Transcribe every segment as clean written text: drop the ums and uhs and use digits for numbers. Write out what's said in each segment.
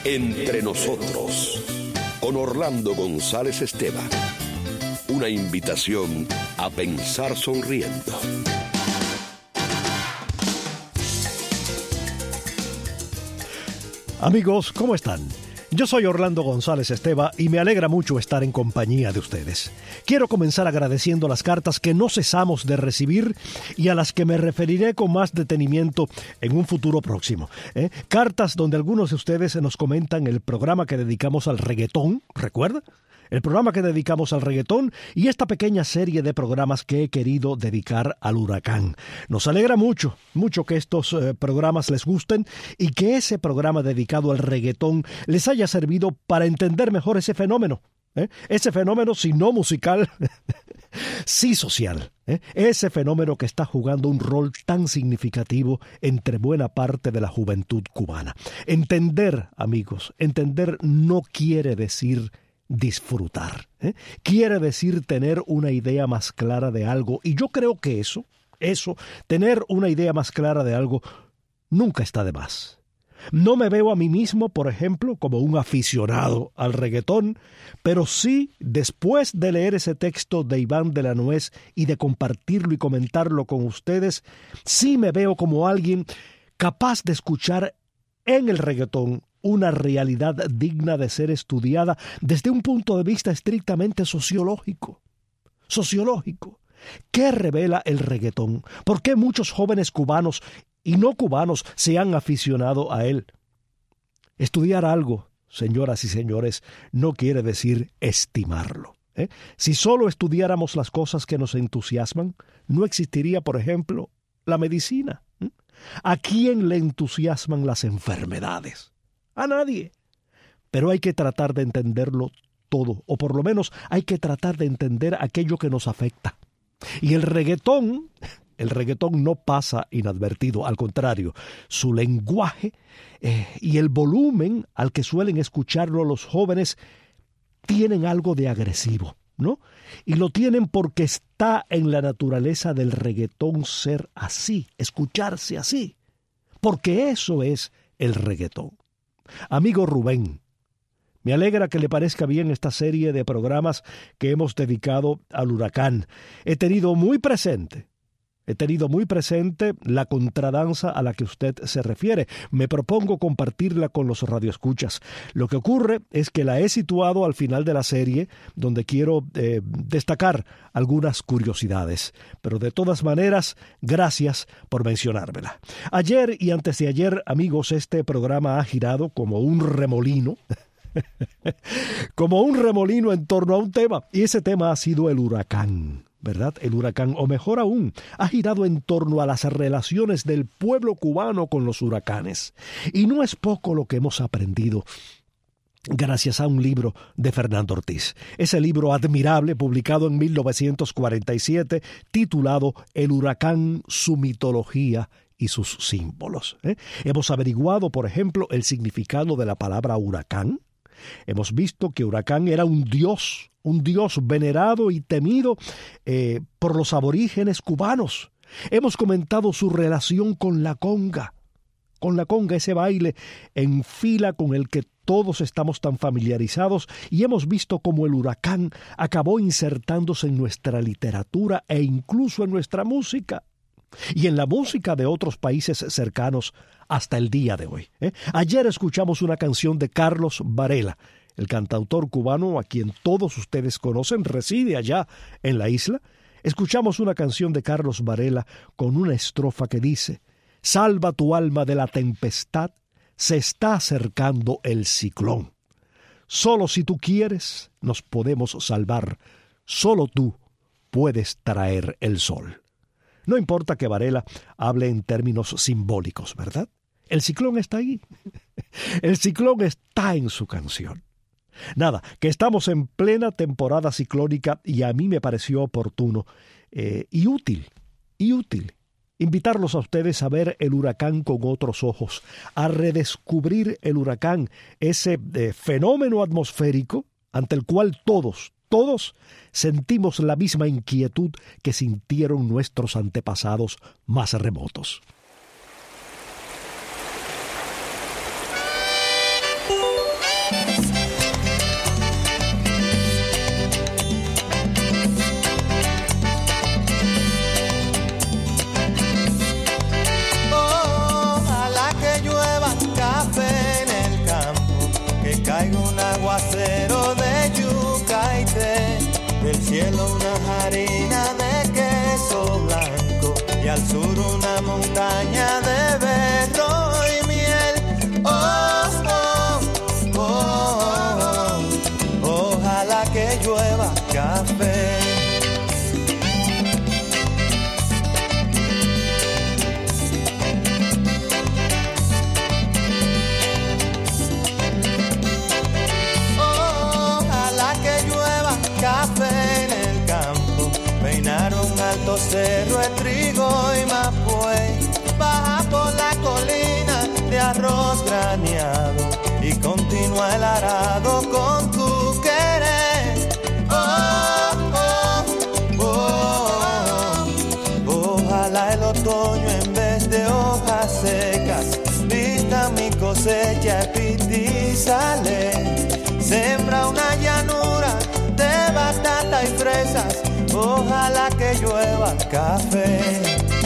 Entre nosotros, con Orlando González Esteban. Una invitación a pensar sonriendo. Amigos, ¿cómo están? Yo soy Orlando González Esteban y me alegra mucho estar en compañía de ustedes. Quiero comenzar agradeciendo las cartas que no cesamos de recibir y a las que me referiré con más detenimiento en un futuro próximo. Cartas donde algunos de ustedes nos comentan el programa que dedicamos al reggaetón, ¿recuerda? El programa que dedicamos al reggaetón y esta pequeña serie de programas que he querido dedicar al huracán. Nos alegra mucho que estos programas les gusten y que ese programa dedicado al reggaetón les haya servido para entender mejor ese fenómeno. Ese fenómeno, si no musical, sí social. Ese fenómeno que está jugando un rol tan significativo entre buena parte de la juventud cubana. Entender, amigos, entender no quiere decir disfrutar. Quiere decir tener una idea más clara de algo. Y yo creo que eso, tener una idea más clara de algo, nunca está de más. No me veo a mí mismo, por ejemplo, como un aficionado al reggaetón, pero sí, después de leer ese texto de Iván de la Nuez y de compartirlo y comentarlo con ustedes, sí me veo como alguien capaz de escuchar en el reggaetón una realidad digna de ser estudiada desde un punto de vista estrictamente sociológico. ¿Qué revela el reggaetón? ¿Por qué muchos jóvenes cubanos y no cubanos se han aficionado a él? Estudiar algo, señoras y señores, no quiere decir estimarlo. Si solo estudiáramos las cosas que nos entusiasman, no existiría, por ejemplo, la medicina. ¿A quién le entusiasman las enfermedades? A nadie. Pero hay que tratar de entenderlo todo, o por lo menos hay que tratar de entender aquello que nos afecta. Y el reggaetón no pasa inadvertido, al contrario, su lenguaje y el volumen al que suelen escucharlo los jóvenes tienen algo de agresivo, ¿no? Y lo tienen porque está en la naturaleza del reggaetón ser así, escucharse así, porque eso es el reggaetón. Amigo Rubén, me alegra que le parezca bien esta serie de programas que hemos dedicado al huracán. He tenido muy presente la contradanza a la que usted se refiere. Me propongo compartirla con los radioescuchas. Lo que ocurre es que la he situado al final de la serie, donde quiero destacar algunas curiosidades. Pero de todas maneras, gracias por mencionármela. Ayer y antes de ayer, amigos, este programa ha girado como un remolino. Como un remolino en torno a un tema. Y ese tema ha sido el huracán. ¿Verdad? El huracán, o mejor aún, ha girado en torno a las relaciones del pueblo cubano con los huracanes. Y no es poco lo que hemos aprendido gracias a un libro de Fernando Ortiz. Ese libro admirable, publicado en 1947, titulado El huracán, su mitología y sus símbolos. Hemos averiguado, por ejemplo, el significado de la palabra huracán. Hemos visto que Huracán era un dios venerado y temido por los aborígenes cubanos. Hemos comentado su relación con la conga, ese baile en fila con el que todos estamos tan familiarizados, y hemos visto cómo el huracán acabó insertándose en nuestra literatura e incluso en nuestra música. Y en la música de otros países cercanos hasta el día de hoy. Ayer escuchamos una canción de Carlos Varela, el cantautor cubano a quien todos ustedes conocen, reside allá en la isla. Escuchamos una canción de Carlos Varela con una estrofa que dice: «Salva tu alma de la tempestad, se está acercando el ciclón. Solo si tú quieres nos podemos salvar, solo tú puedes traer el sol». No importa que Varela hable en términos simbólicos, ¿verdad? El ciclón está ahí. El ciclón está en su canción. Nada, que estamos en plena temporada ciclónica y a mí me pareció oportuno y útil invitarlos a ustedes a ver el huracán con otros ojos, a redescubrir el huracán, ese fenómeno atmosférico ante el cual todos sentimos la misma inquietud que sintieron nuestros antepasados más remotos. cielo una harina de queso blanco y al sur una montaña de berro y miel. Oh, oh, oh, oh, ojalá que llueva café. Café en el campo, peinaron alto cerro de trigo y mapuey, baja por la colina de arroz graneado y continúa el arado con tu querer. Oh, oh, oh, oh, ojalá el otoño en vez de hojas secas vista mi cosecha y sale, sembra una llanura de batata y fresas, ojalá que llueva café,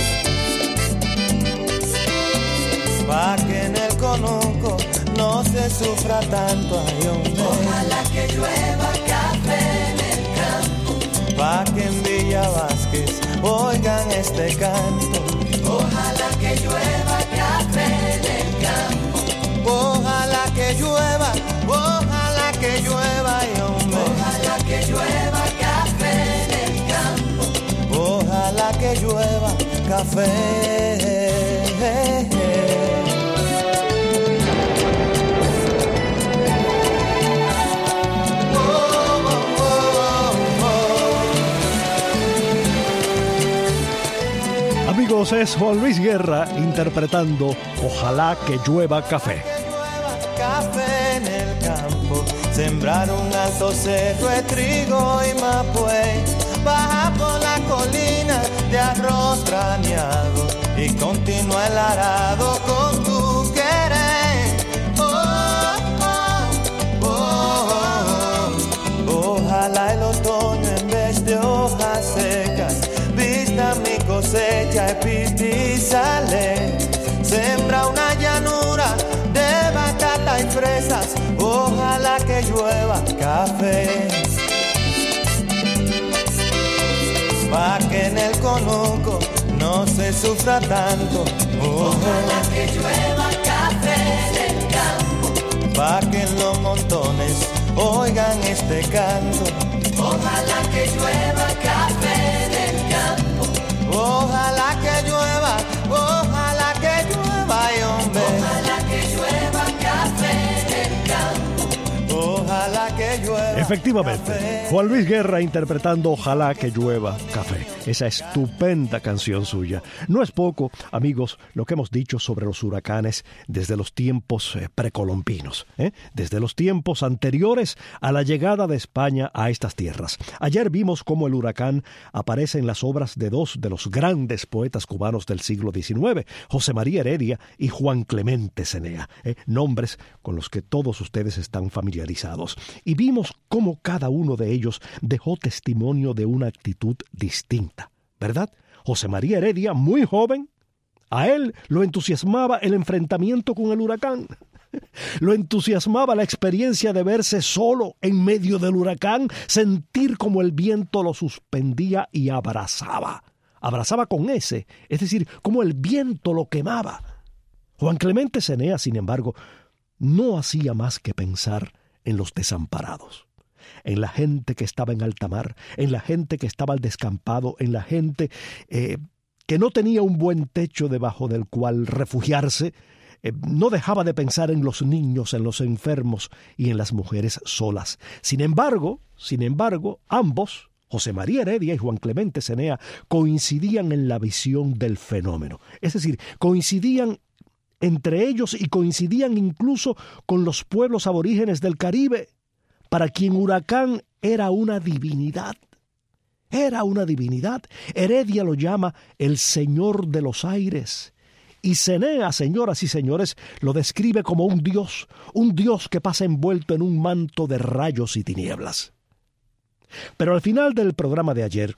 pa' que en el conuco no se sufra tanto, ay, hombre. Ojalá que llueva café en el campo, pa' que en Villa Vázquez oigan este canto. Ojalá que llueva café en el campo, ojalá que llueva, ay, hombre. Ojalá que llueva café en el campo, ojalá que llueva café. Amigos, es Juan Luis Guerra interpretando Ojalá que llueva café. Café en el campo, sembrar un alto cerro de trigo y mapuey, baja por la colina de arroz graneado y continúa el arado con tu querer. Oh, oh, oh, oh, ojalá el otoño en vez de hojas secas vista mi cosecha y sale, sembra una llanura de batata y fresas, ojalá que llueva café, pa' que en el conuco no se sufra tanto. Ojalá que llueva café en el campo, pa' que en los montones oigan este canto. Ojalá que llueva café en el campo, ojalá que llueva, ay, hombre. Ojalá que llueva café en el campo, ojalá que llueva. Efectivamente, café. Juan Luis Guerra interpretando Ojalá que llueva café, esa estupenda canción suya. No es poco, amigos, lo que hemos dicho sobre los huracanes desde los tiempos precolombinos, desde los tiempos anteriores a la llegada de España a estas tierras. Ayer vimos cómo el huracán aparece en las obras de dos de los grandes poetas cubanos del siglo XIX, José María Heredia y Juan Clemente Cenea, nombres con los que todos ustedes están familiarizados. Y vimos cómo cada uno de ellos dejó testimonio de una actitud distinta, ¿verdad? José María Heredia, muy joven, a él lo entusiasmaba el enfrentamiento con el huracán. Lo entusiasmaba la experiencia de verse solo en medio del huracán, sentir como el viento lo suspendía y abrazaba con ese, es decir, como el viento lo quemaba. Juan Clemente Cenea, sin embargo, no hacía más que pensar en los desamparados, en la gente que estaba en alta mar, en la gente que estaba al descampado, en la gente que no tenía un buen techo debajo del cual refugiarse. No dejaba de pensar en los niños, en los enfermos y en las mujeres solas. Sin embargo, ambos, José María Heredia y Juan Clemente Cenea, coincidían en la visión del fenómeno. Es decir, coincidían entre ellos y coincidían incluso con los pueblos aborígenes del Caribe, para quien Huracán era una divinidad. Era una divinidad. Heredia lo llama el Señor de los Aires. Y Cenea, señoras y señores, lo describe como un Dios que pasa envuelto en un manto de rayos y tinieblas. Pero al final del programa de ayer,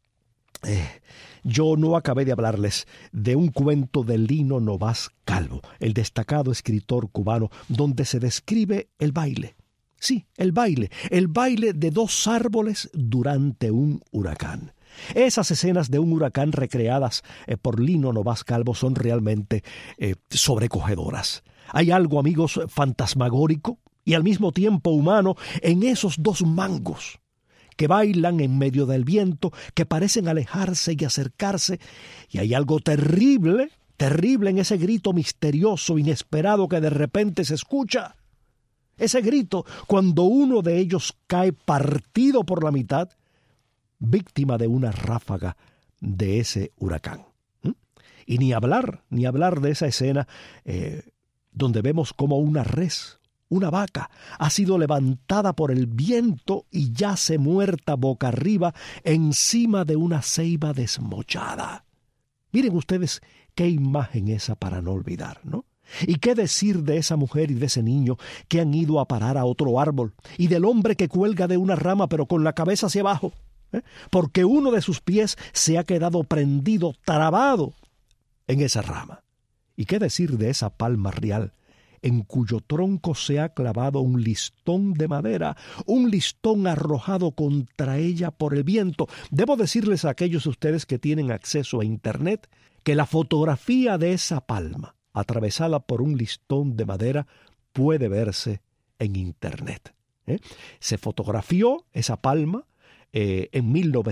yo no acabé de hablarles de un cuento de Lino Novás Calvo, el destacado escritor cubano, donde se describe el baile. Sí, el baile de dos árboles durante un huracán. Esas escenas de un huracán recreadas por Lino Novás Calvo son realmente sobrecogedoras. Hay algo, amigos, fantasmagórico y al mismo tiempo humano en esos dos mangos que bailan en medio del viento, que parecen alejarse y acercarse, y hay algo terrible en ese grito misterioso, inesperado que de repente se escucha. Ese grito cuando uno de ellos cae partido por la mitad, víctima de una ráfaga de ese huracán. Y ni hablar de esa escena donde vemos como una res, una vaca, ha sido levantada por el viento y yace muerta boca arriba encima de una ceiba desmochada. Miren ustedes qué imagen esa para no olvidar, ¿no? ¿Y qué decir de esa mujer y de ese niño que han ido a parar a otro árbol? Y del hombre que cuelga de una rama pero con la cabeza hacia abajo, porque uno de sus pies se ha quedado prendido, trabado en esa rama. ¿Y qué decir de esa palma real en cuyo tronco se ha clavado un listón de madera, un listón arrojado contra ella por el viento? Debo decirles a aquellos de ustedes que tienen acceso a Internet que la fotografía de esa palma, atravesada por un listón de madera, puede verse en Internet. Se fotografió esa palma en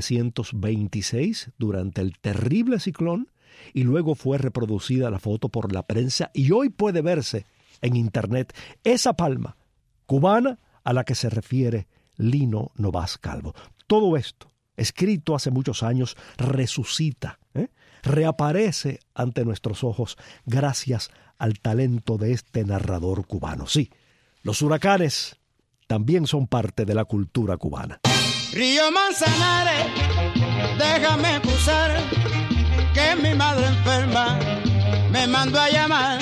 1926 durante el terrible ciclón y luego fue reproducida la foto por la prensa y hoy puede verse en Internet esa palma cubana a la que se refiere Lino Novás Calvo. Todo esto, escrito hace muchos años, resucita, reaparece ante nuestros ojos gracias al talento de este narrador cubano. Sí, los huracanes también son parte de la cultura cubana. Río Manzanares, déjame cruzar, que mi madre enferma me mandó a llamar.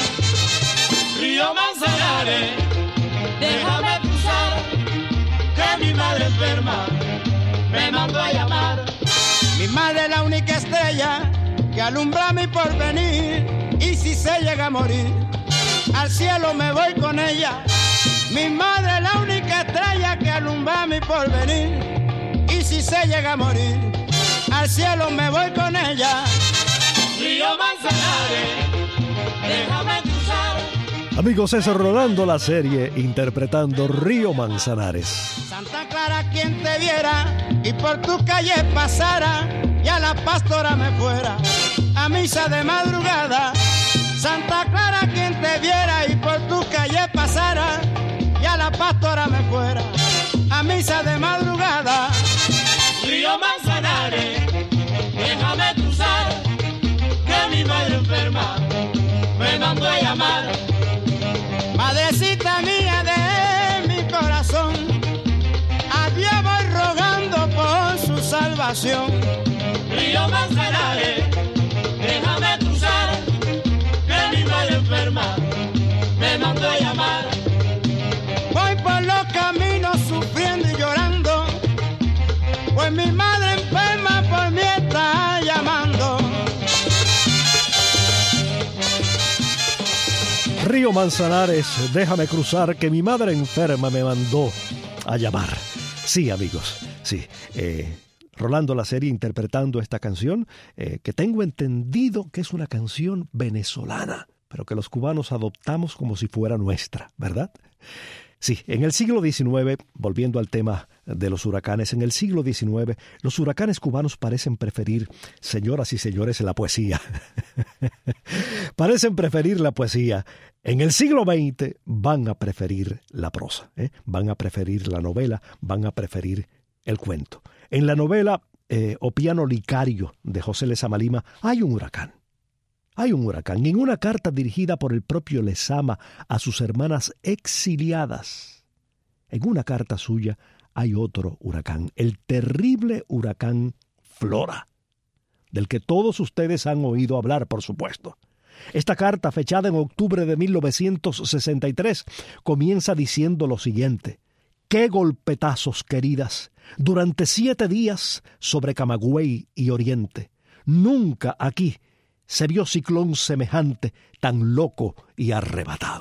Río Manzanares, déjame cruzar, que mi madre enferma me mandó a llamar. Mi madre es la única estrella que alumbra mi porvenir, y si se llega a morir, al cielo me voy con ella. Mi madre es la única estrella que alumbra mi porvenir, y si se llega a morir, al cielo me voy con ella. Río Manzanares, déjame cruzar. Amigos, es Rolando La Serie interpretando Río Manzanares. Santa Clara, quien te viera y por tu calle pasara, y a la pastora me fuera a misa de madrugada. Santa Clara, quien te viera y por tu calle pasara, y a la pastora me fuera a misa de madrugada. Río Manzanares, déjame cruzar, que mi madre enferma me mandó a llamar. Madrecita mía de mi corazón, a Dios voy rogando por su salvación. Río Manzanares, déjame cruzar, que mi madre enferma me mandó a llamar. Voy por los caminos sufriendo y llorando, pues mi madre enferma por mí está llamando. Río Manzanares, déjame cruzar, que mi madre enferma me mandó a llamar. Sí, amigos, sí. Rolando La Serie interpretando esta canción, que tengo entendido que es una canción venezolana, pero que los cubanos adoptamos como si fuera nuestra, ¿verdad? Sí, en el siglo XIX, volviendo al tema de los huracanes, en el siglo XIX los huracanes cubanos parecen preferir, señoras y señores, la poesía. Parecen preferir la poesía. En el siglo XX van a preferir la prosa, van a preferir la novela, van a preferir el cuento. En la novela O Piano Licario de José Lezama Lima hay un huracán. Hay un huracán. En una carta dirigida por el propio Lezama a sus hermanas exiliadas, en una carta suya hay otro huracán, el terrible huracán Flora, del que todos ustedes han oído hablar, por supuesto. Esta carta, fechada en octubre de 1963, comienza diciendo lo siguiente: ¡qué golpetazos, queridas! Durante 7 días sobre Camagüey y Oriente. Nunca aquí se vio ciclón semejante, tan loco y arrebatado.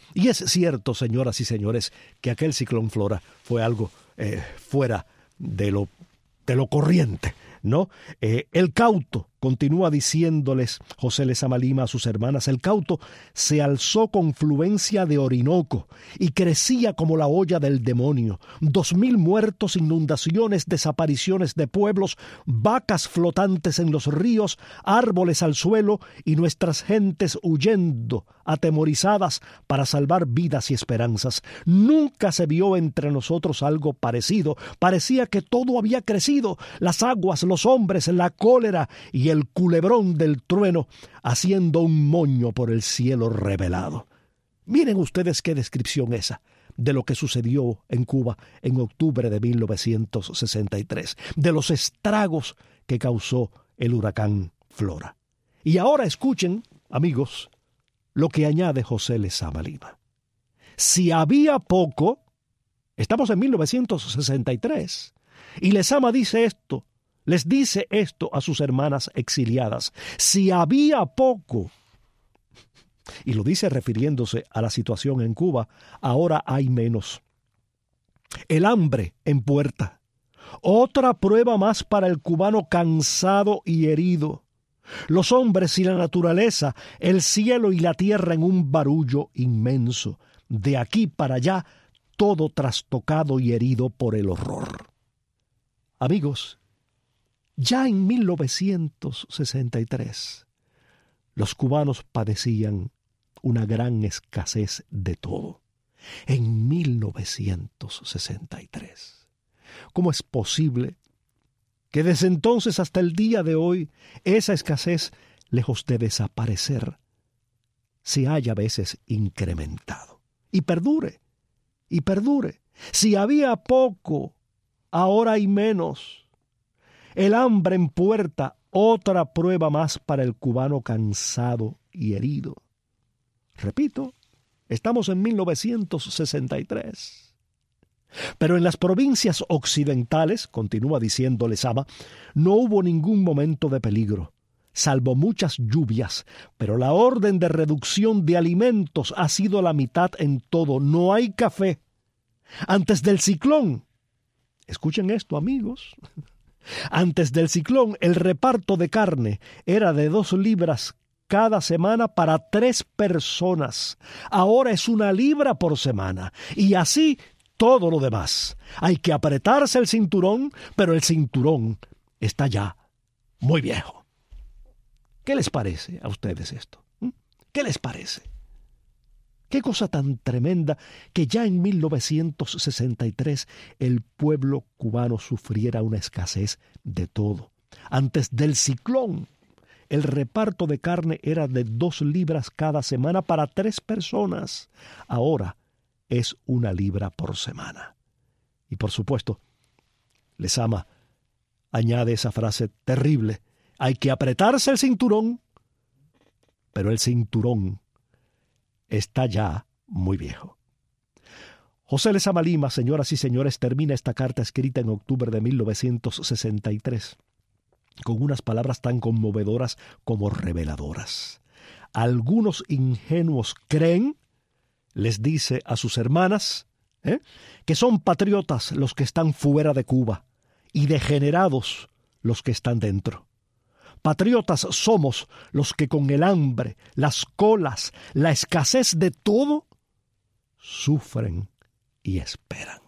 Y es cierto, señoras y señores, que aquel ciclón Flora fue algo fuera de lo corriente, ¿no? El Cauto, continúa diciéndoles José Lezama Lima a sus hermanas, el Cauto se alzó con fluencia de Orinoco y crecía como la olla del demonio. 2,000 muertos, inundaciones, desapariciones de pueblos, vacas flotantes en los ríos, árboles al suelo y nuestras gentes huyendo, atemorizadas para salvar vidas y esperanzas. Nunca se vio entre nosotros algo parecido. Parecía que todo había crecido, las aguas, los hombres, la cólera y el culebrón del trueno, haciendo un moño por el cielo revelado. Miren ustedes qué descripción esa de lo que sucedió en Cuba en octubre de 1963, de los estragos que causó el huracán Flora. Y ahora escuchen, amigos, lo que añade José Lezama Lima. Si había poco, estamos en 1963, y Lezama dice esto, les dice esto a sus hermanas exiliadas. Si había poco, y lo dice refiriéndose a la situación en Cuba, ahora hay menos. El hambre en puerta. Otra prueba más para el cubano cansado y herido. Los hombres y la naturaleza, el cielo y la tierra en un barullo inmenso. De aquí para allá, todo trastocado y herido por el horror. Amigos, ya en 1963, los cubanos padecían una gran escasez de todo. En 1963. ¿Cómo es posible que desde entonces hasta el día de hoy esa escasez, lejos de desaparecer, se haya a veces incrementado? Y perdure, y perdure. Si había poco, ahora hay menos. El hambre en puerta, otra prueba más para el cubano cansado y herido. Repito, estamos en 1963. Pero en las provincias occidentales, continúa diciendo Lezama, no hubo ningún momento de peligro, salvo muchas lluvias, pero la orden de reducción de alimentos ha sido la mitad en todo. No hay café. Antes del ciclón, escuchen esto, amigos, antes del ciclón, el reparto de carne era de 2 libras cada semana para 3 personas. Ahora es 1 libra por semana. Y así todo lo demás. Hay que apretarse el cinturón, pero el cinturón está ya muy viejo. ¿Qué les parece a ustedes esto? ¿Qué les parece? Qué cosa tan tremenda que ya en 1963 el pueblo cubano sufriera una escasez de todo. Antes del ciclón, el reparto de carne era de 2 libras cada semana para 3 personas. Ahora es 1 libra por semana. Y por supuesto, Lezama añade esa frase terrible. Hay que apretarse el cinturón, pero el cinturón está ya muy viejo. José Lezama Lima, señoras y señores, termina esta carta escrita en octubre de 1963 con unas palabras tan conmovedoras como reveladoras. Algunos ingenuos creen, les dice a sus hermanas, que son patriotas los que están fuera de Cuba y degenerados los que están dentro. Patriotas somos los que con el hambre, las colas, la escasez de todo, sufren y esperan.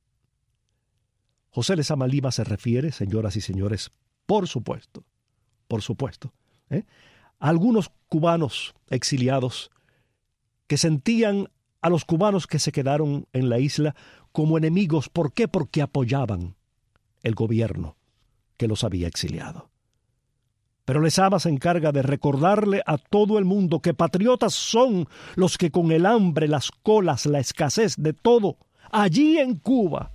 José Lezama Lima se refiere, señoras y señores, por supuesto, a algunos cubanos exiliados que sentían a los cubanos que se quedaron en la isla como enemigos. ¿Por qué? Porque apoyaban el gobierno que los había exiliado. Pero Lezama se encarga de recordarle a todo el mundo que patriotas son los que con el hambre, las colas, la escasez de todo, allí en Cuba,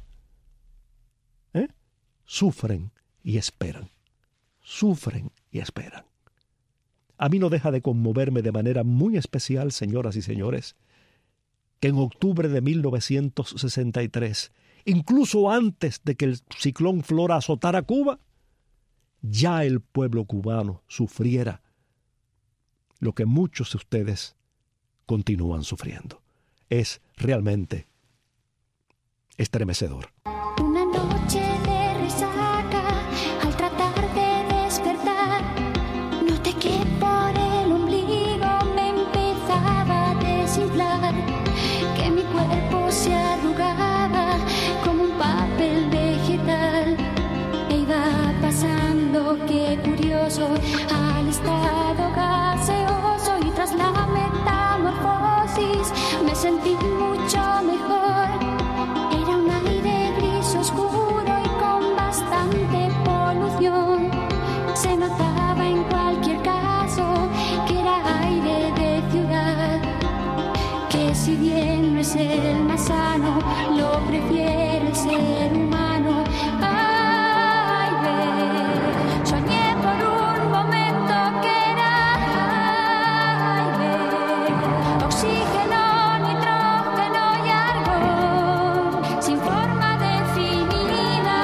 sufren y esperan. Sufren y esperan. A mí no deja de conmoverme de manera muy especial, señoras y señores, que en octubre de 1963, incluso antes de que el ciclón Flora azotara Cuba, ya el pueblo cubano sufriera lo que muchos de ustedes continúan sufriendo. es realmente estremecedor. Una noche de resaca, al tratar de despertar, noté que por el ombligo me empezaba a desinflar, que mi cuerpo se arrugaba como un papel vegetal, e iba pasando, qué curioso, al estado gaseoso, y tras la metamorfosis me sentí mucho mejor. Era un aire gris oscuro y con bastante polución. Se notaba en cualquier caso que era aire de ciudad, que si bien no es el más sano, lo prefiere el ser humano. Ay, ve, soñé por un momento que era, ay, ve, oxígeno, nitrógeno y argón, sin forma definida,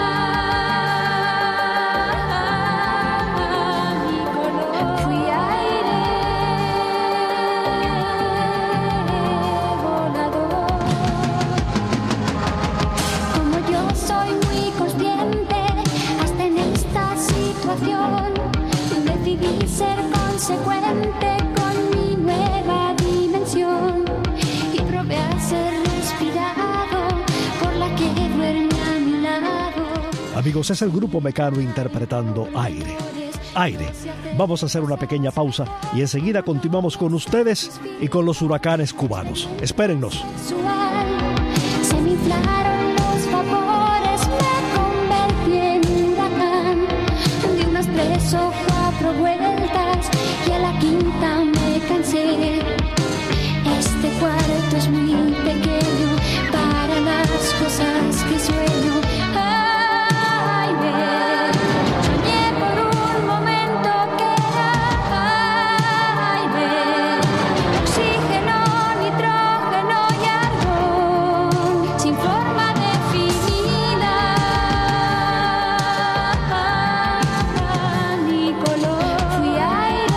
ni color. Fui aire volador. Como yo soy muy consciente, hasta en esta situación, decidí ser consecuente con mi nueva dimensión y probé a ser respirado por la que duerme a mi lado. Amigos, es el grupo Mecano interpretando Aire. Aire. Vamos a hacer una pequeña pausa y enseguida continuamos con ustedes y con los huracanes cubanos. Espérennos. Visual, se me inflaron los vapores, me convertí en huracán. Di unas 3 o 4 vueltas y a la quinta me cansé. Este cuarto es muy pequeño para las cosas que sueño. Ay, ve, soñé por un momento que era, ay, ve, oxígeno, nitrógeno y argón, sin forma definida, ni color. Fui aire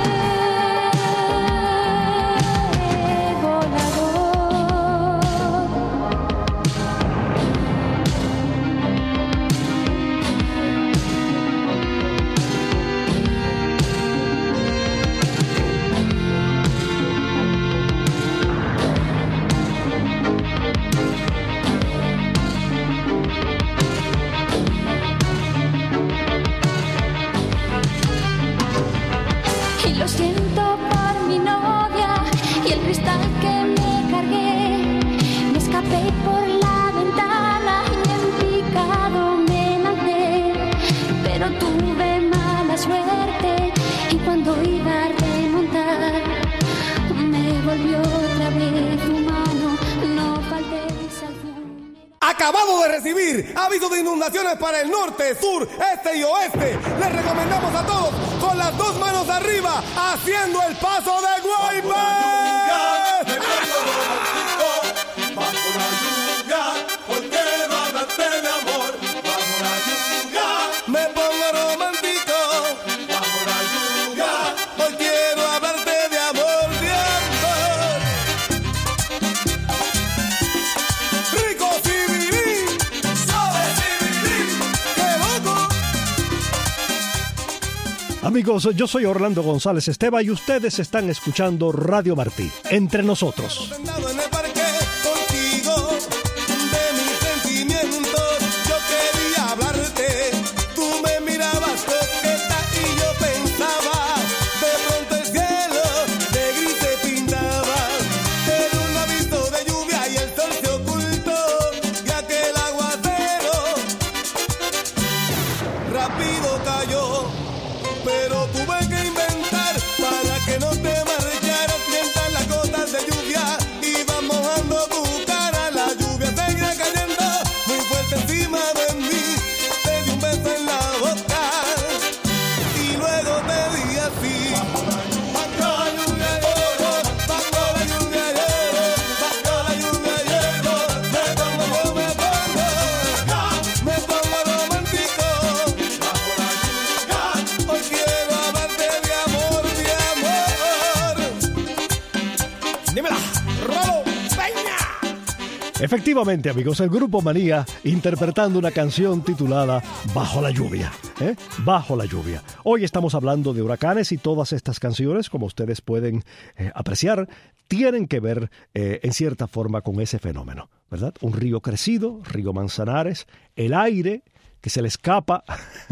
volador. Y lo siento por mi novia y el cristal que me cargué. Me escapé por la ventana y en picado me lancé. Pero tuve mala suerte y cuando iba a remontar me volvió otra vez humano. No faltéis al funeral. Acabamos de recibir aviso de inundaciones para el norte, sur, este y oeste. Les recomendamos a todos con las 2 manos arriba, haciendo el paso de Guaybe. Me pongo romántico, hoy quiero hablarte de amor, de amor. Rico Civilín, suave Civilín, qué loco. Amigos, yo soy Orlando González Esteban y ustedes están escuchando Radio Martí, Entre Nosotros. Sentado en el parque contigo, de mis sentimientos, yo quería hablarte. Tú me mirabas coqueta y yo pensaba, de pronto el cielo de gris se pintaba. Era un aviso de lluvia y el sol se ocultó, y aquel aguacero rápido cayó. Pero tuve que inventar para que no te marcharas mientras las gotas de lluvia iban mojando tu cara. La lluvia seguía cayendo muy fuerte encima de mí. Te di un beso en la boca y luego te di así. Bajo la lluvia llego, bajo la lluvia llego, bajo la lluvia llego. Me pongo romántico. Hoy quiero hablarte de amor, de amor. Dímela, Rolo, venga. Efectivamente, amigos, el Grupo Manía interpretando una canción titulada Bajo la lluvia. Bajo la lluvia. Hoy estamos hablando de huracanes y todas estas canciones, como ustedes pueden apreciar, tienen que ver en cierta forma con ese fenómeno, ¿verdad? Un río crecido, río Manzanares, el aire que se le escapa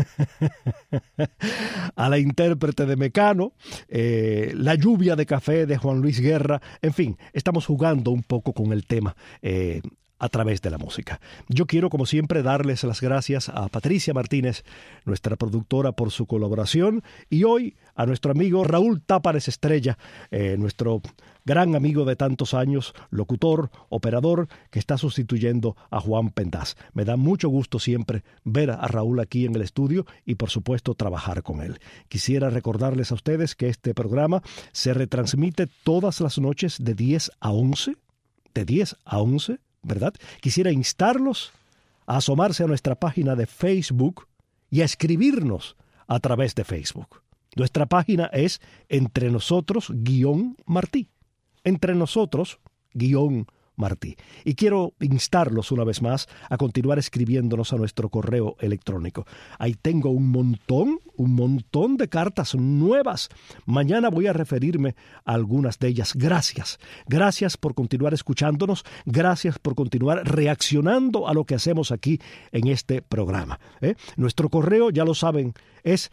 a la intérprete de Mecano, la lluvia de café de Juan Luis Guerra, en fin, estamos jugando un poco con el tema a través de la música. Yo quiero, como siempre, darles las gracias a Patricia Martínez, nuestra productora, por su colaboración, y hoy a nuestro amigo Raúl Tápares Estrella, nuestro gran amigo de tantos años, locutor, operador, que está sustituyendo a Juan Pendaz. Me da mucho gusto siempre ver a Raúl aquí en el estudio y, por supuesto, trabajar con él. Quisiera recordarles a ustedes que este programa se retransmite todas las noches de 10 a 11, ¿verdad? Quisiera instarlos a asomarse a nuestra página de Facebook y a escribirnos a través de Facebook. Nuestra página es Entre Nosotros-Martí. Entre Nosotros-Martí. Y quiero instarlos una vez más a continuar escribiéndonos a nuestro correo electrónico. Ahí tengo un montón de cartas nuevas. Mañana voy a referirme a algunas de ellas. Gracias. Gracias por continuar escuchándonos. Gracias por continuar reaccionando a lo que hacemos aquí en este programa. Nuestro correo, ya lo saben, es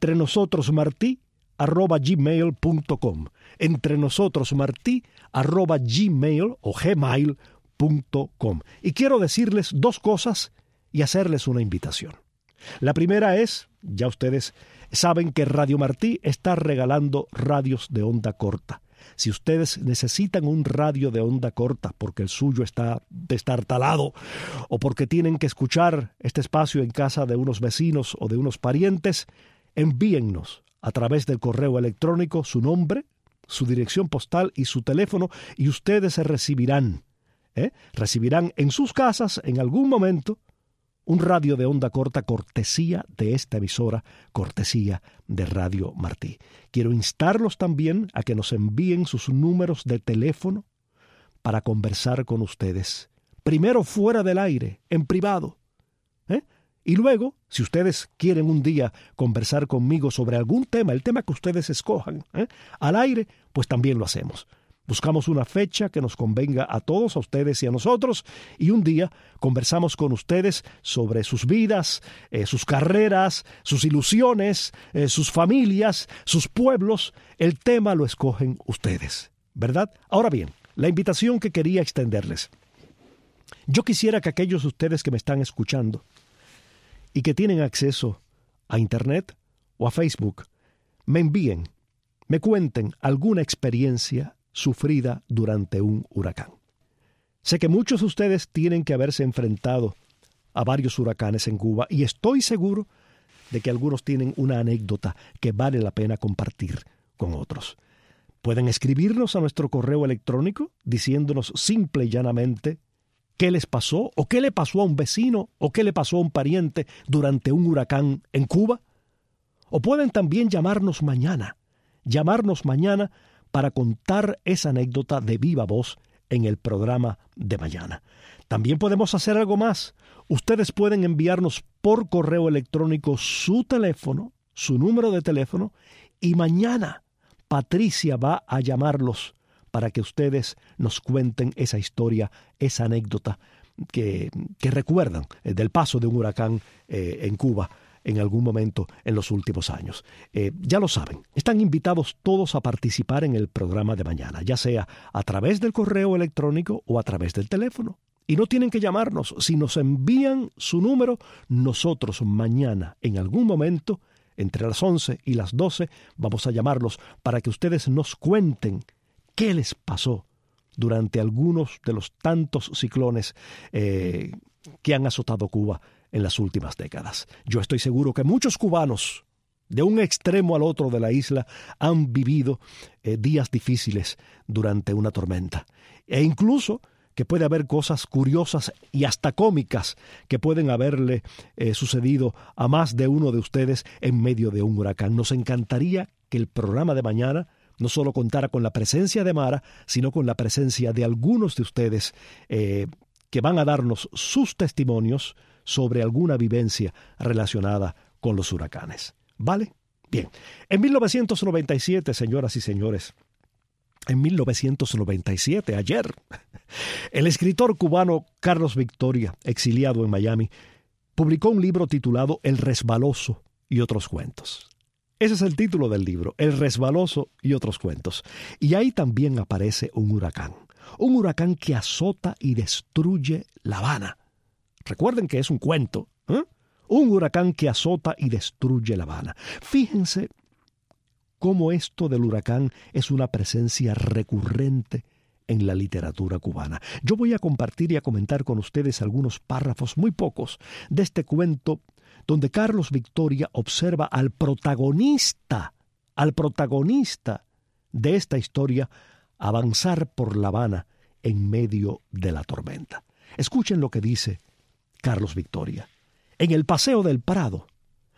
entrenosotros@gmail.com. entrenosotros@gmail.com. Y quiero decirles dos cosas y hacerles una invitación. La primera es, ya ustedes saben que Radio Martí está regalando radios de onda corta. Si ustedes necesitan un radio de onda corta porque el suyo está destartalado o porque tienen que escuchar este espacio en casa de unos vecinos o de unos parientes, envíennos a través del correo electrónico su nombre, su dirección postal y su teléfono, y ustedes recibirán en sus casas en algún momento un radio de onda corta cortesía de esta emisora, cortesía de Radio Martí. Quiero instarlos también a que nos envíen sus números de teléfono para conversar con ustedes. Primero fuera del aire, en privado. Y luego, si ustedes quieren un día conversar conmigo sobre algún tema, el tema que ustedes escojan, al aire, pues también lo hacemos. Buscamos una fecha que nos convenga a todos, a ustedes y a nosotros, y un día conversamos con ustedes sobre sus vidas, sus carreras, sus ilusiones, sus familias, sus pueblos. El tema lo escogen ustedes, ¿verdad? Ahora bien, la invitación que quería extenderles. Yo quisiera que aquellos de ustedes que me están escuchando y que tienen acceso a Internet o a Facebook, me envíen, me cuenten alguna experiencia sufrida durante un huracán. Sé que muchos de ustedes tienen que haberse enfrentado a varios huracanes en Cuba y estoy seguro de que algunos tienen una anécdota que vale la pena compartir con otros. Pueden escribirnos a nuestro correo electrónico diciéndonos simple y llanamente qué les pasó o qué le pasó a un vecino o qué le pasó a un pariente durante un huracán en Cuba. O pueden también llamarnos mañana para contar esa anécdota de viva voz en el programa de mañana. También podemos hacer algo más. Ustedes pueden enviarnos por correo electrónico su teléfono, su número de teléfono, y mañana Patricia va a llamarlos para que ustedes nos cuenten esa historia, esa anécdota que recuerdan del paso de un huracán en Cuba en algún momento en los últimos años. Ya lo saben, están invitados todos a participar en el programa de mañana, ya sea a través del correo electrónico o a través del teléfono. Y no tienen que llamarnos. Si nos envían su número, nosotros mañana, en algún momento, entre las 11 y las 12, vamos a llamarlos para que ustedes nos cuenten qué les pasó durante algunos de los tantos ciclones que han azotado Cuba en las últimas décadas. Yo estoy seguro que muchos cubanos, de un extremo al otro de la isla, han vivido días difíciles durante una tormenta. E incluso que puede haber cosas curiosas y hasta cómicas que pueden haberle sucedido a más de uno de ustedes en medio de un huracán. Nos encantaría que el programa de mañana no solo contara con la presencia de Mara, sino con la presencia de algunos de ustedes que van a darnos sus testimonios sobre alguna vivencia relacionada con los huracanes. ¿Vale? Bien. En 1997, señoras y señores, en 1997, ayer, el escritor cubano Carlos Victoria, exiliado en Miami, publicó un libro titulado El Resbaloso y otros cuentos. Ese es el título del libro, El Resbaloso y otros cuentos. Y ahí también aparece un huracán que azota y destruye La Habana. Recuerden que es un cuento, ¿eh? Un huracán que azota y destruye La Habana. Fíjense cómo esto del huracán es una presencia recurrente en la literatura cubana. Yo voy a compartir y a comentar con ustedes algunos párrafos, muy pocos, de este cuento donde Carlos Victoria observa al protagonista de esta historia avanzar por La Habana en medio de la tormenta. Escuchen lo que dice Carlos Victoria. En el Paseo del Prado,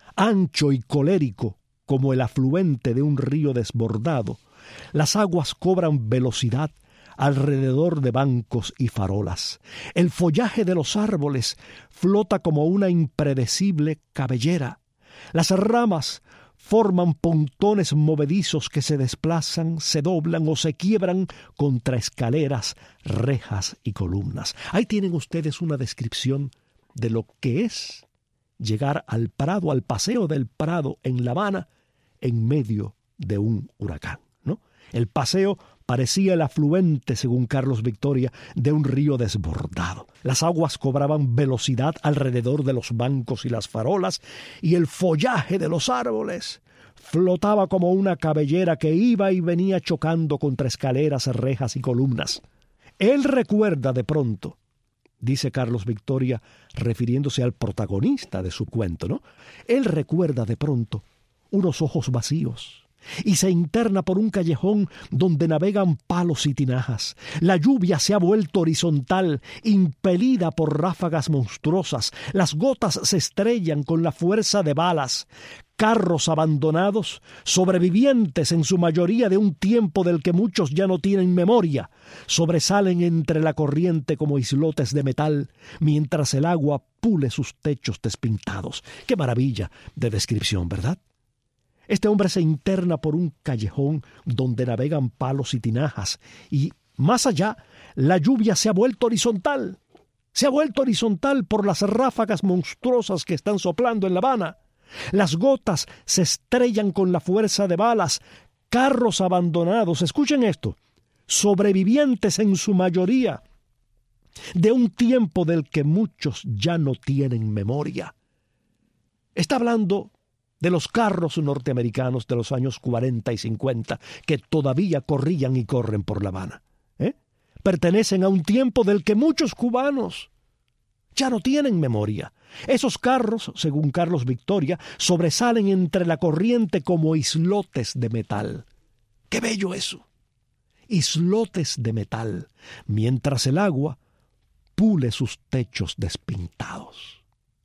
ancho y colérico como el afluente de un río desbordado, las aguas cobran velocidad alrededor de bancos y farolas. El follaje de los árboles flota como una impredecible cabellera. Las ramas forman pontones movedizos que se desplazan, se doblan o se quiebran contra escaleras, rejas y columnas. Ahí tienen ustedes una descripción de lo que es llegar al Prado, al Paseo del Prado en La Habana, en medio de un huracán, ¿no? El paseo parecía el afluente, según Carlos Victoria, de un río desbordado. Las aguas cobraban velocidad alrededor de los bancos y las farolas, y el follaje de los árboles flotaba como una cabellera que iba y venía chocando contra escaleras, rejas y columnas. Él recuerda de pronto, dice Carlos Victoria, refiriéndose al protagonista de su cuento, ¿no? Él recuerda de pronto unos ojos vacíos, y se interna por un callejón donde navegan palos y tinajas. La lluvia se ha vuelto horizontal, impelida por ráfagas monstruosas. Las gotas se estrellan con la fuerza de balas. Carros abandonados, sobrevivientes en su mayoría de un tiempo del que muchos ya no tienen memoria, sobresalen entre la corriente como islotes de metal, mientras el agua pule sus techos despintados. ¡Qué maravilla de descripción!, ¿verdad? Este hombre se interna por un callejón donde navegan palos y tinajas, y más allá, la lluvia se ha vuelto horizontal. Se ha vuelto horizontal por las ráfagas monstruosas que están soplando en La Habana. Las gotas se estrellan con la fuerza de balas. Carros abandonados, escuchen esto, sobrevivientes en su mayoría de un tiempo del que muchos ya no tienen memoria. Está hablando de los carros norteamericanos de los años 40 y 50 que todavía corrían y corren por La Habana. Pertenecen a un tiempo del que muchos cubanos ya no tienen memoria. Esos carros, según Carlos Victoria, sobresalen entre la corriente como islotes de metal. ¡Qué bello eso! Islotes de metal, mientras el agua pule sus techos despintados.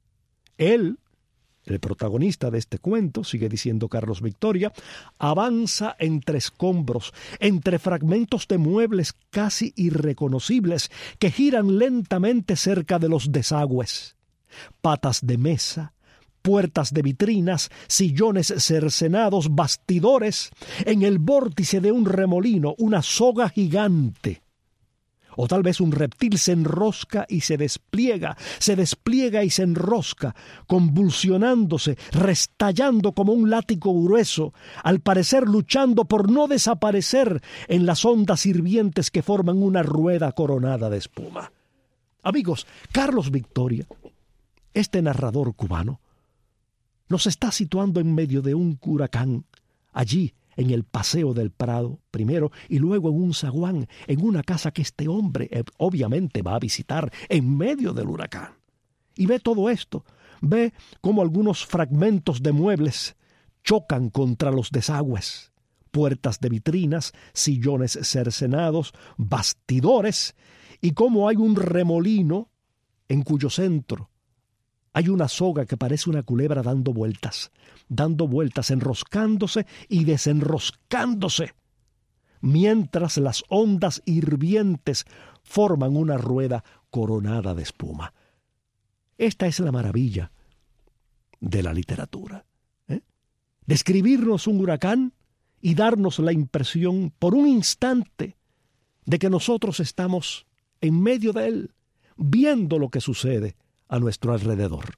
Él, el protagonista de este cuento, sigue diciendo Carlos Victoria, avanza entre escombros, entre fragmentos de muebles casi irreconocibles que giran lentamente cerca de los desagües. Patas de mesa, puertas de vitrinas, sillones cercenados, bastidores, en el vórtice de un remolino, una soga gigante. O tal vez un reptil se enrosca y se despliega y se enrosca, convulsionándose, restallando como un látigo grueso, al parecer luchando por no desaparecer en las ondas hirvientes que forman una rueda coronada de espuma. Amigos, Carlos Victoria, este narrador cubano, nos está situando en medio de un huracán, allí, en el Paseo del Prado primero y luego en un zaguán, en una casa que este hombre obviamente va a visitar en medio del huracán. Y ve todo esto, ve cómo algunos fragmentos de muebles chocan contra los desagües, puertas de vitrinas, sillones cercenados, bastidores, y cómo hay un remolino en cuyo centro hay una soga que parece una culebra dando vueltas, enroscándose y desenroscándose, mientras las ondas hirvientes forman una rueda coronada de espuma. Esta es la maravilla de la literatura. Describirnos un huracán y darnos la impresión por un instante de que nosotros estamos en medio de él, viendo lo que sucede a nuestro alrededor.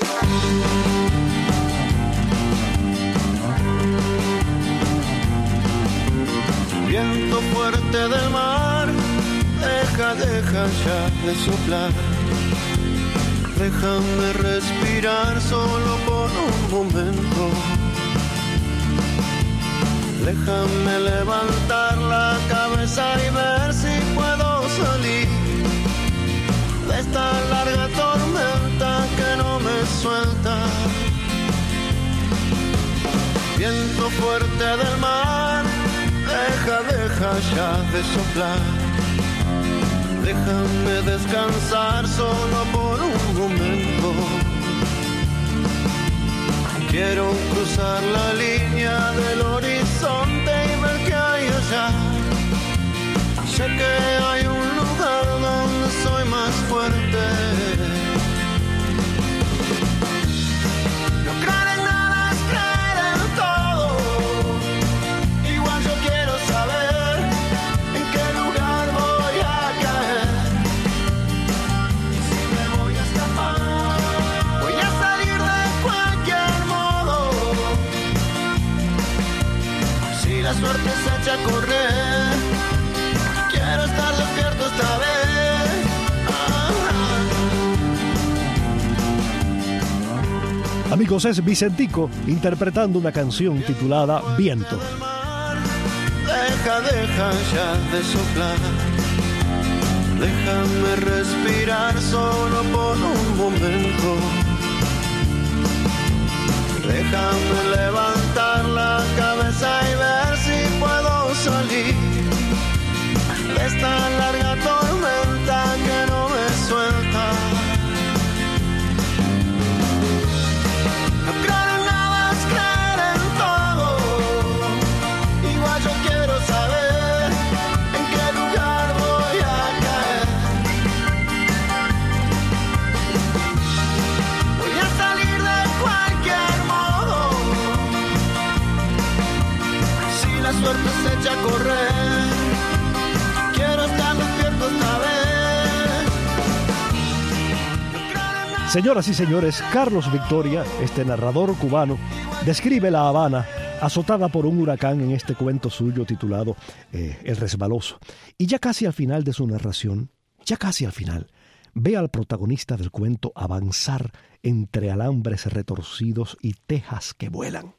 Viento fuerte del mar, deja ya de soplar. Déjame respirar solo por un momento. Déjame levantar la cabeza y ver si puedo salir de esta larga tormenta que no me suelta. Viento fuerte del mar, deja ya de soplar. Déjame descansar solo por un momento. Quiero cruzar la línea del horizonte y ver qué hay allá. Sé que hay un lugar donde soy más fuerte. No creer en nada es creer en todo. Igual yo quiero saber en qué lugar voy a caer. Y si me voy a escapar, voy a salir de cualquier modo. Si la suerte se echa a correr, quiero estar despierto esta vez. Amigos, es Vicentico interpretando una canción titulada Viento. Deja ya de soplar. Déjame respirar solo por un momento. Déjame levantar la cabeza y ver si puedo salir de esta larga tormenta que no me suelta. No creer en nada es creer en todo. Igual yo quiero saber en qué lugar voy a caer. Voy a salir de cualquier modo. Si la suerte se echa a correr, quiero estar despierto esta vez. Señoras y señores, Carlos Victoria, este narrador cubano, describe La Habana azotada por un huracán en este cuento suyo titulado El Resbaloso. Y ya casi al final de su narración, ve al protagonista del cuento avanzar entre alambres retorcidos y tejas que vuelan.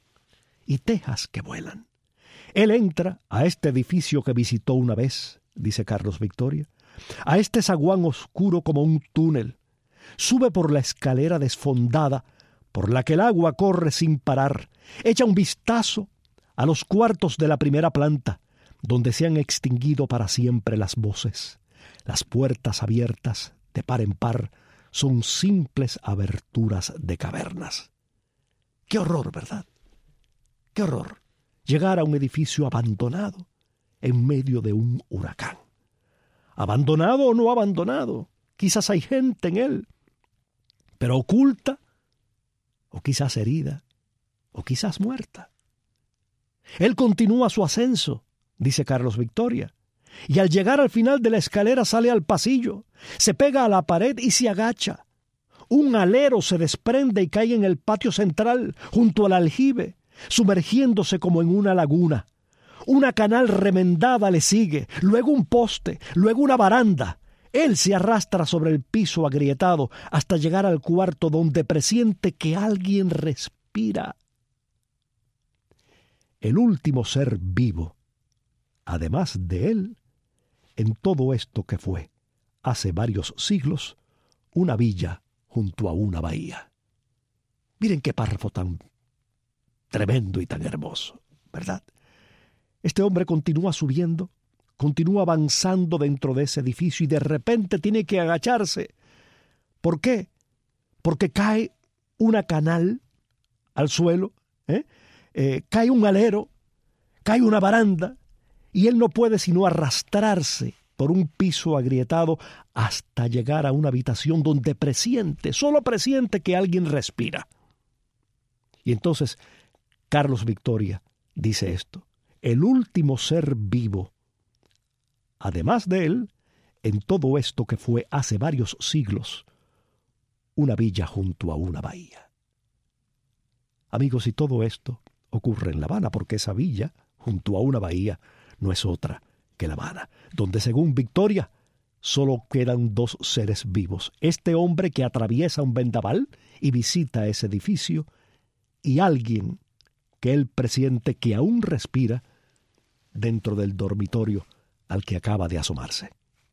Él entra a este edificio que visitó una vez, dice Carlos Victoria, a este zaguán oscuro como un túnel. Sube por la escalera desfondada por la que el agua corre sin parar. Echa un vistazo a los cuartos de la primera planta, donde se han extinguido para siempre las voces. Las puertas abiertas de par en par son simples aberturas de cavernas. ¡Qué horror!, ¿verdad? ¡Qué horror! Llegar a un edificio abandonado en medio de un huracán. Abandonado o no abandonado, quizás hay gente en él, pero oculta, o quizás herida, o quizás muerta. Él continúa su ascenso, dice Carlos Victoria, y al llegar al final de la escalera sale al pasillo, se pega a la pared y se agacha. Un alero se desprende y cae en el patio central, junto al aljibe, sumergiéndose como en una laguna. Una canal remendada le sigue, luego un poste, luego una baranda. Él se arrastra sobre el piso agrietado hasta llegar al cuarto donde presiente que alguien respira. El último ser vivo, además de él, en todo esto que fue, hace varios siglos, una villa junto a una bahía. Miren qué párrafo tan tremendo y tan hermoso, ¿verdad? Este hombre continúa subiendo, continúa avanzando dentro de ese edificio y de repente tiene que agacharse. ¿Por qué? Porque cae una canal al suelo, cae un alero, cae una baranda y él no puede sino arrastrarse por un piso agrietado, hasta llegar a una habitación donde solo presiente que alguien respira. Y entonces Carlos Victoria dice esto: el último ser vivo, además de él, en todo esto que fue hace varios siglos, una villa junto a una bahía. Amigos, y todo esto ocurre en La Habana, porque esa villa, junto a una bahía, no es otra que La Habana, donde según Victoria solo quedan dos seres vivos: este hombre que atraviesa un vendaval y visita ese edificio, y alguien que él presiente que aún respira dentro del dormitorio al que acaba de asomarse.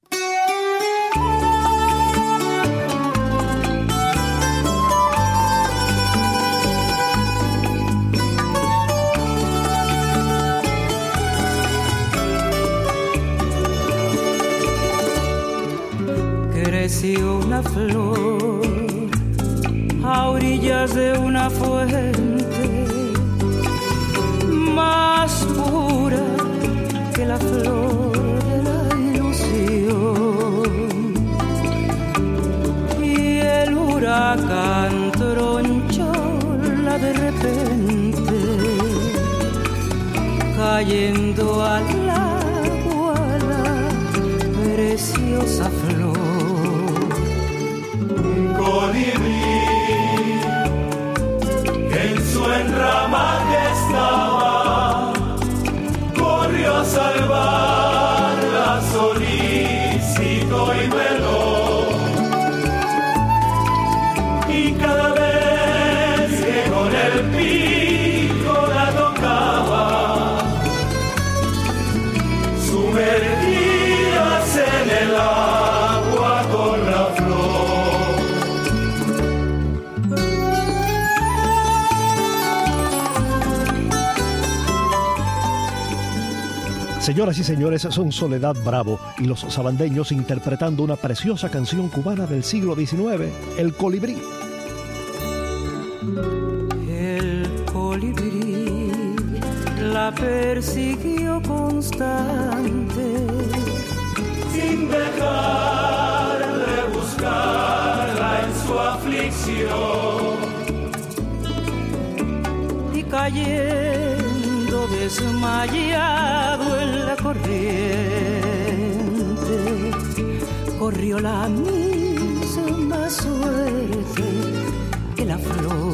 Creció una flor a orillas de una fuente, más pura que la flor de la ilusión, y el huracán tronchóla de repente, cayendo al agua la preciosa flor. Colibrí, que en su enramaje estaba, corrió a salvarla, solícito y veloz. Y cada vez que con el pico la tocaba, sumergidas en el agua con la flor. Señoras y señores, son Soledad Bravo y los sabandeños interpretando una preciosa canción cubana del siglo XIX, El Colibrí. El colibrí la persiguió constante, sin dejar de buscarla en su aflicción, y cayendo desmayado en la corriente, corrió la misma suerte que la flor.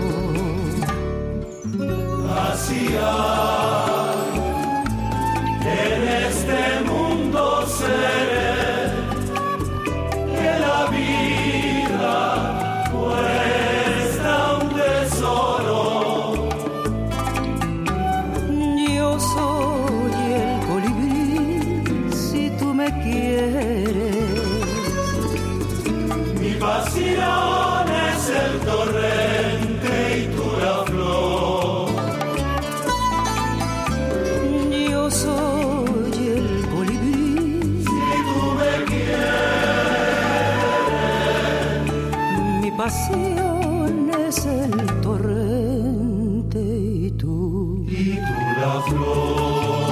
Así hay en este mundo seres que la vida cuesta un tesoro. Yo soy el colibrí, si tú me quieres. Mi pasión es el torrente y tú la flor. Yo soy el colibrí, si tú me quieres. mi pasión es el torrente y tú la flor.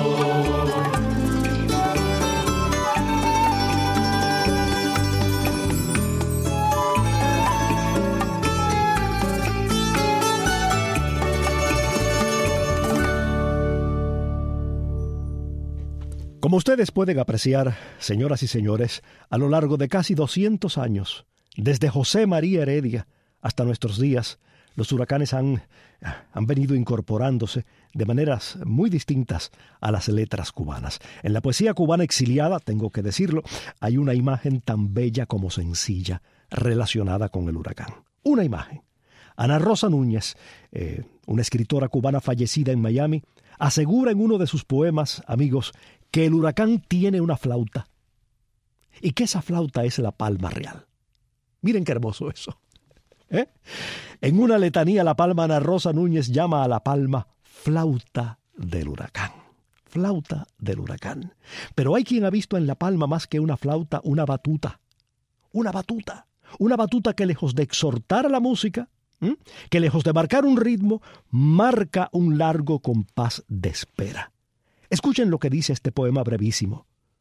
Como ustedes pueden apreciar, señoras y señores, a lo largo de casi 200 años, desde José María Heredia hasta nuestros días, los huracanes han venido incorporándose de maneras muy distintas a las letras cubanas. En la poesía cubana exiliada, tengo que decirlo, hay una imagen tan bella como sencilla relacionada con el huracán. Una imagen. Ana Rosa Núñez, una escritora cubana fallecida en Miami, asegura en uno de sus poemas, amigos, que el huracán tiene una flauta y que esa flauta es la palma real. Miren qué hermoso eso. En una letanía, la palma Ana Rosa Núñez llama a la palma flauta del huracán. Flauta del huracán. Pero hay quien ha visto en la palma más que una flauta, una batuta. Una batuta. Una batuta que lejos de exhortar a la música, que lejos de marcar un ritmo, marca un largo compás de espera. Escuchen lo que dice este poema brevísimo.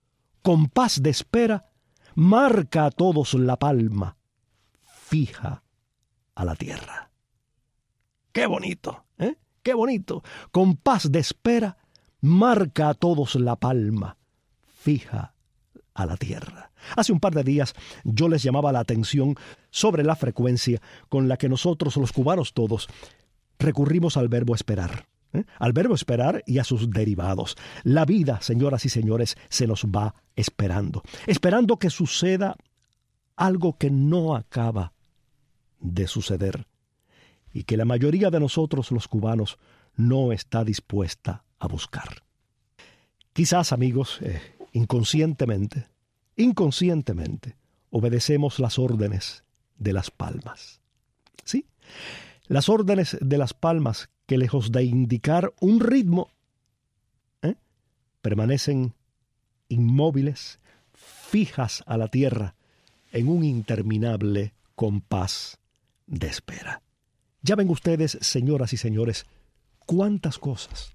compás de espera, marca a todos la palma, fija a la tierra. ¡Qué bonito! ¡Qué bonito! Compás de espera, marca a todos la palma, fija a la tierra. Hace un par de días yo les llamaba la atención sobre la frecuencia con la que nosotros, los cubanos todos, recurrimos al verbo esperar. Al verbo esperar y a sus derivados. La vida, señoras y señores, se nos va esperando. Esperando que suceda algo que no acaba de suceder y que la mayoría de nosotros, los cubanos, no está dispuesta a buscar. Quizás, amigos, inconscientemente, obedecemos las órdenes de las palmas. ¿Sí? Las órdenes de las palmas que, lejos de indicar un ritmo, permanecen inmóviles, fijas a la tierra, en un interminable compás de espera. Ya ven ustedes, señoras y señores, cuántas cosas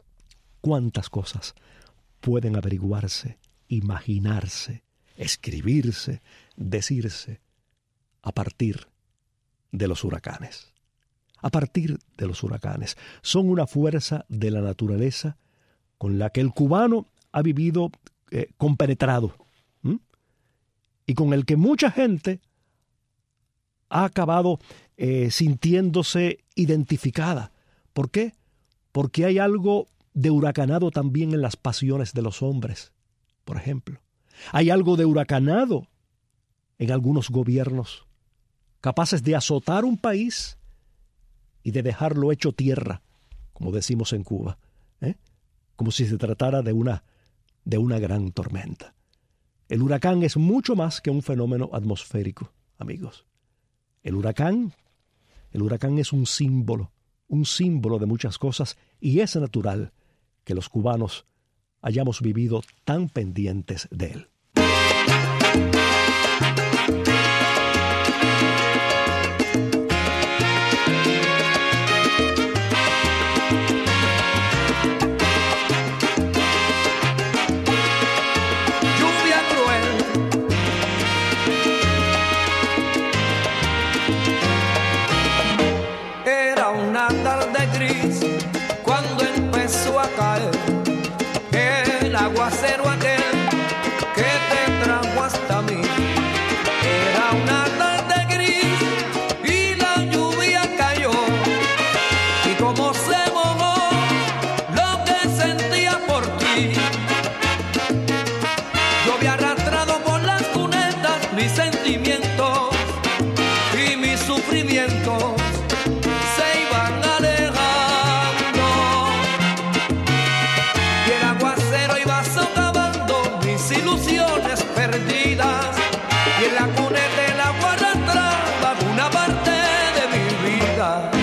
pueden averiguarse, imaginarse, escribirse, decirse a partir de los huracanes. A partir de los huracanes. Son una fuerza de la naturaleza con la que el cubano ha vivido compenetrado, y con el que mucha gente ha acabado sintiéndose identificada. ¿Por qué? Porque hay algo de huracanado también en las pasiones de los hombres, por ejemplo. Hay algo de huracanado en algunos gobiernos, capaces de azotar un país y de dejarlo hecho tierra, como decimos en Cuba, como si se tratara de una gran tormenta. El huracán es mucho más que un fenómeno atmosférico, amigos. El huracán es un símbolo de muchas cosas, y es natural que los cubanos hayamos vivido tan pendientes de él. Aguacero aquel que te trajo hasta mí. Era una tarde gris y la lluvia cayó, y como se mojó lo que sentía por ti. Yo había arrastrado por las cunetas mis sentimientos, y mis sufrimientos se iban alejando. Ilusiones perdidas, y en la cuneta el agua arrastraba una parte de mi vida.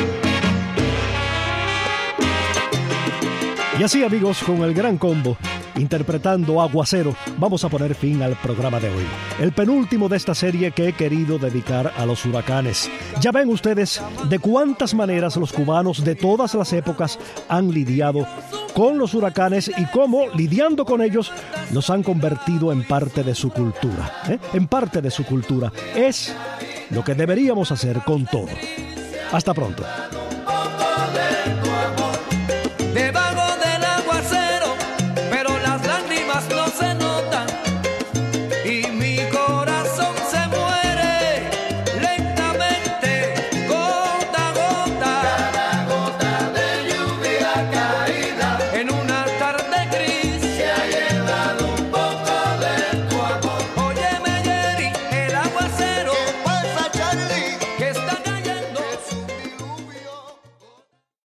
Y así, amigos, con el Gran Combo interpretando Aguacero, vamos a poner fin al programa de hoy, el penúltimo de esta serie que he querido dedicar a los huracanes. Ya ven ustedes de cuántas maneras los cubanos de todas las épocas han lidiado con los huracanes y cómo, lidiando con ellos, los han convertido en parte de su cultura. En parte de su cultura. Es lo que deberíamos hacer con todo. Hasta pronto.